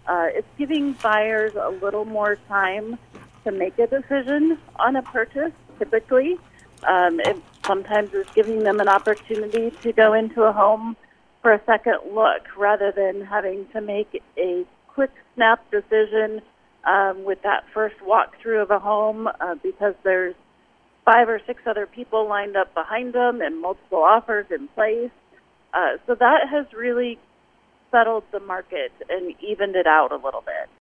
It's giving buyers a little more time to make a decision on a purchase, typically. It sometimes is giving them an opportunity to go into a home for a second look rather than having to make a quick snap decision with that first walkthrough of a home because there's 5 or 6 other people lined up behind them and multiple offers in place. So that has really settled the market and evened it out a little bit.